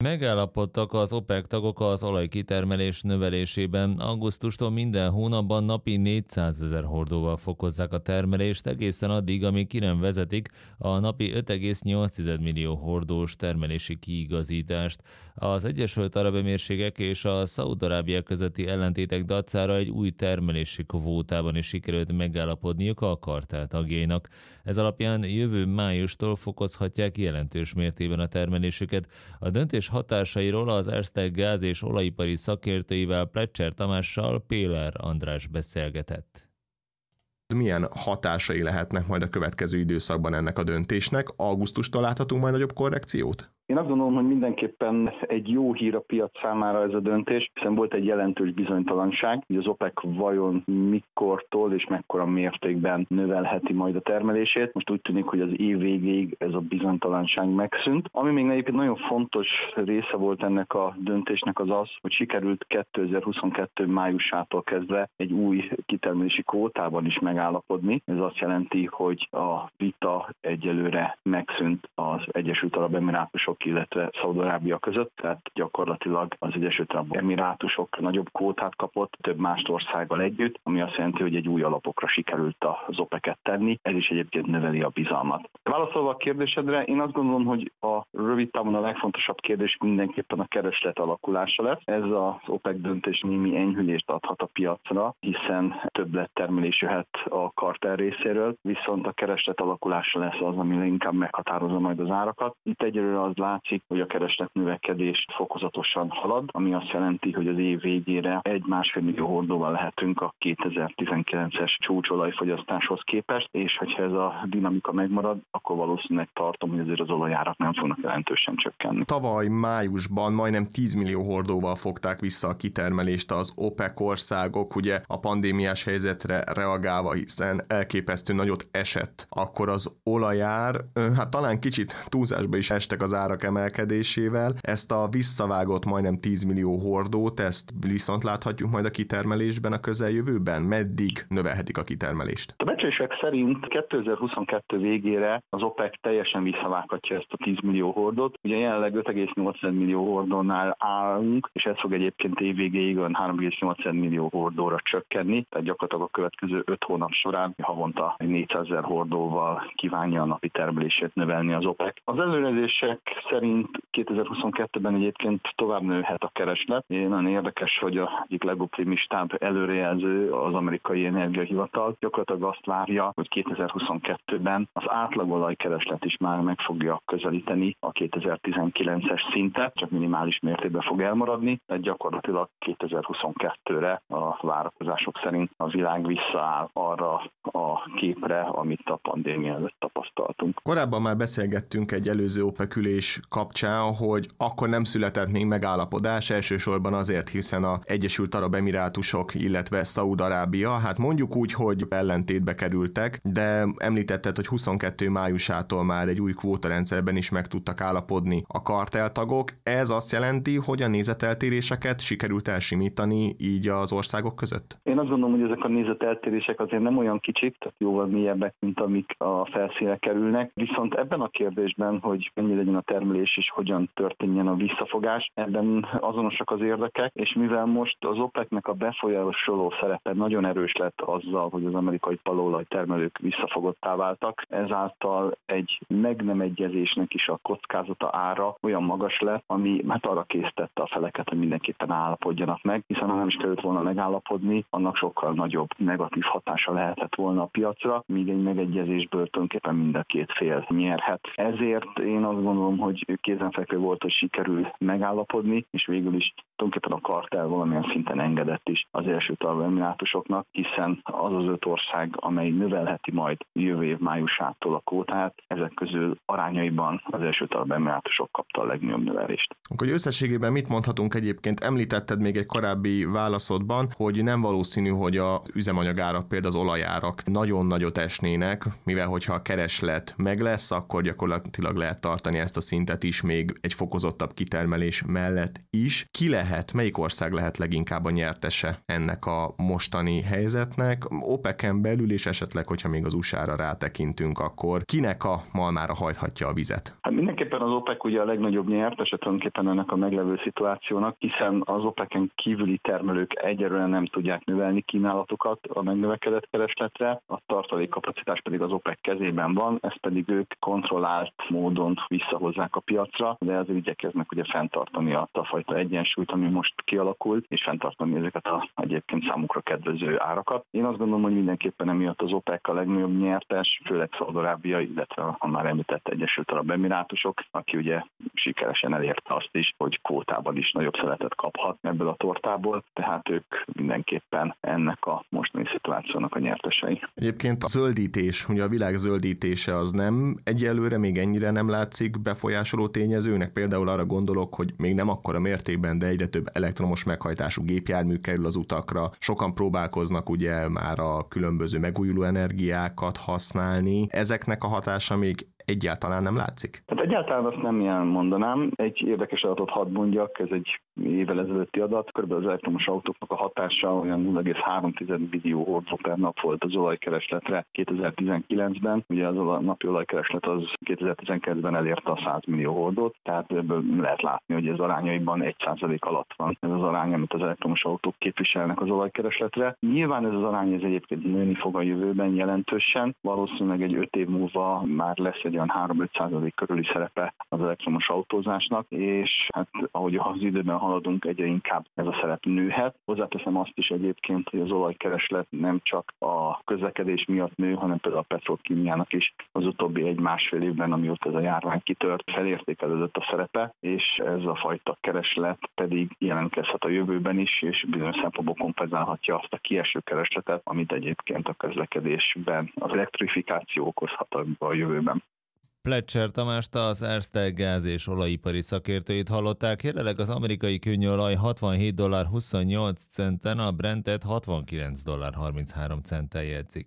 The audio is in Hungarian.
Megállapodtak az OPEC tagok az olajkitermelés növelésében. Augusztustól minden hónapban napi 400 000 hordóval fokozzák a termelést egészen addig, amíg ki nem vezetik a napi 5,8 millió hordós termelési kiigazítást. Az Egyesült Arab Emírségek és a Szaúd-Arábia közötti ellentétek dacára egy új termelési kvótában is sikerült megállapodniuk a kartell tagjainak. Ez alapján jövő májustól fokozhatják jelentős mértékben a termelésüket. A döntés hatásairól az Erste gáz- és olajipari szakértőivel Plecser Tamással Péler András beszélgetett. Milyen hatásai lehetnek majd a következő időszakban ennek a döntésnek? Augusztustól láthatunk majd nagyobb korrekciót? Én azt gondolom, hogy mindenképpen egy jó hír a piac számára ez a döntés, hiszen volt egy jelentős bizonytalanság, hogy az OPEC vajon mikortól és mekkora mértékben növelheti majd a termelését. Most úgy tűnik, hogy az év végéig ez a bizonytalanság megszűnt. Ami még egyébként nagyon fontos része volt ennek a döntésnek az az, hogy sikerült 2022 májusától kezdve egy új kitermelési kvótában is megállapodni. Ez azt jelenti, hogy a vita egyelőre megszűnt az Egyesült Arab Emirátusok, illetve Szaúd-Arábia között, tehát gyakorlatilag az Egyesült Arab Emirátusok nagyobb kvótát kapott több más országgal együtt, ami azt jelenti, hogy egy új alapokra sikerült az OPEC-et tenni, ez is egyébként növeli a bizalmat. Válaszolva a kérdésedre, én azt gondolom, hogy a rövid távon a legfontosabb kérdés mindenképpen a kereslet alakulása lesz. Ez az OPEC döntés némi enyhülést adhat a piacra, hiszen többlettermelés jöhet a kartell részéről, viszont a kereslet alakulása lesz az, ami inkább meghatározza majd az árakat. Itt egyelőre az látszik, hogy a kereslet növekedés fokozatosan halad, ami azt jelenti, hogy az év végére 1,5 millió hordóval lehetünk a 2019-es csúcsolajfogyasztáshoz képest, és hogyha ez a dinamika megmarad, akkor valószínűleg tartom, hogy azért az olajárak nem fognak jelentősen csökkenni. Tavaly májusban majdnem 10 millió hordóval fogták vissza a kitermelést az OPEC országok, ugye a pandémiás helyzetre reagálva, hiszen elképesztő nagyot esett. Akkor az olajár, hát talán kicsit túlzásba is estek az árak emelkedésével. Ezt a visszavágott majdnem 10 millió hordót, ezt viszont láthatjuk majd a kitermelésben a közeljövőben? Meddig növelhetik a kitermelést? A becslések szerint 2022 végére az OPEC teljesen visszavághatja ezt a 10 millió hordót. Ugye jelenleg 5,8 millió hordónál állunk, és ez fog egyébként év végéig 3,8 millió hordóra csökkenni, tehát gyakorlatilag a következő 5 hónap során havonta 400 000 hordóval kívánja a napi termelését növelni az OPEC. Az előrejelzések szerint 2022-ben egyébként tovább nőhet a kereslet. Nagyon érdekes, hogy az egyik legoptimistább előrejelző az amerikai energiahivatal gyakorlatilag azt várja, hogy 2022-ben az átlagolajkereslet is már meg fogja közelíteni a 2019-es szintet, csak minimális mértékben fog elmaradni, tehát gyakorlatilag 2022-re a várakozások szerint a világ visszaáll arra a képre, amit a pandémia előtt tapasztaltunk. Korábban már beszélgettünk egy előző OPEC ülés kapcsán, hogy akkor nem született még megállapodás, elsősorban azért, hiszen az Egyesült Arab Emirátusok, illetve Szaúd-Arábia, hát mondjuk úgy, hogy ellentétbe kerültek, de említetted, hogy 22 májusától már egy új kvótarendszerben is meg tudtak állapodni a kartelltagok. Ez azt jelenti, hogy a nézeteltéréseket sikerült elsimítani így az országok között? Én azt gondolom, hogy ezek a nézeteltérések azért nem olyan kicsik, tehát jóval mélyebbek, mint amik a felszínre kerülnek. Viszont ebben a kérdésben, hogy mennyi legyen a termelés és hogyan történjen a visszafogás, ebben azonosak az érdekek, és mivel most az OPEC-nek a befolyásoló szerepe nagyon erős lett azzal, hogy az amerikai paloolaj termelők visszafogottá váltak, ezáltal egy meg nem egyezésnek is a kockázata ára olyan magas lett, ami hát arra késztette a feleket, hogy mindenképpen állapodjanak meg, hiszen ha nem is kellett volna megállapodni, annak sokkal nagyobb negatív hatása lehetett volna a piacra, míg egy megegyezésből tulajdonképpen mind a két fél nyerhet. Ezért én azt gondolom, hogy kézenfekvő volt, hogy sikerül megállapodni, és végül is tulajdonképpen a kartell valamilyen szinten engedett is az Egyesült Arab Emirátusoknak, hiszen az az 5 ország, amely növelheti majd jövő év májusától a kvótát, ezek közül arányaiban az Egyesült Arab Emirátusok kapta a legnagyobb növelést. Akkor összességében mit mondhatunk egyébként? Említetted még egy korábbi válaszodban, hogy nem valószínű, hogy a üzemanyagárak, például az olajárak nagyon nagyot esnének, mivel hogyha a kereslet meg lesz, akkor gyakorlatilag lehet tartani ezt a szintet forintet is még egy fokozottabb kitermelés mellett is. Melyik ország lehet leginkább a nyertese ennek a mostani helyzetnek? OPEC-en belül, és esetleg, hogyha még az USA-ra rátekintünk, akkor kinek a malmára hajthatja a vizet? Hát mindenképpen az OPEC ugye a legnagyobb nyertese tulajdonképpen ennek a meglevő szituációnak, hiszen az OPEC-en kívüli termelők egyelőre nem tudják növelni kínálatukat a megnövekedett keresletre, a tartalékkapacitás pedig az OPEC kezében van, ezt pedig ők kontrollált módon visszahozzák a piacra, de azért igyekeznek ugye fenntartani a fajta egyensúlyt, ami most kialakult, és fenntartani ezeket a egyébként számukra kedvező árakat. Én azt gondolom, hogy mindenképpen emiatt az OPEC a legnagyobb nyertes, főleg Szaúd-Arábia, illetve a már említett Egyesült Arab Emirátusok, aki ugye sikeresen elérte azt is, hogy kvótában is nagyobb szeletet kaphat ebből a tortából, tehát ők mindenképpen ennek a mostani szituációnak a nyertesei. Egyébként a zöldítés, ugye a világ zöldítése az nem egyelőre még ennyire nem látszik befolyásoló tényezőnek, például arra gondolok, hogy még nem akkora mértékben, de egyre több elektromos meghajtású gépjármű kerül az utakra. Sokan próbálkoznak ugye már a különböző megújuló energiákat használni. Ezeknek a hatása még egyáltalán nem látszik? Tehát egyáltalán azt nem ilyen mondanám. Egy érdekes adatot hadd mondjak, ez egy évvel ezelőtti adat. Körülbelül az elektromos autóknak a hatása olyan 0,3 millió hordó per nap volt az olajkeresletre 2019-ben. Ugye az a napi olajkereslet az 2019-ben elérte a 100 millió hordót, tehát ebből lehet látni, hogy ez arányaiban 1% alatt van. Ez az arány, amit az elektromos autók képviselnek az olajkeresletre. Nyilván ez az arány ez egyébként nőni fog a jövőben jelentősen. Valószínűleg egy 5 év múlva már lesz egy olyan 3-5% körüli szerepe az elektromos autózásnak, és hát ahogy az időben haladunk, egyre inkább ez a szerep nőhet. Hozzáteszem azt is egyébként, hogy az olajkereslet nem csak a közlekedés miatt nő, hanem például a petrolkímiának is az utóbbi 1-1,5 évben, amióta ez a járvány kitört, felértékelődött a szerepe, és ez a fajta kereslet pedig jelentkezhet a jövőben is, és bizonyos szempontból kompenzálhatja azt a kieső keresletet, amit egyébként a közlekedésben az elektrifikáció okozhat a jövőben. Pletcher Tamást, az Erste gáz- és olajipari szakértőit hallották. Jelenleg az amerikai kőolaj $67.28, a Brentet $69.33 jegyzik.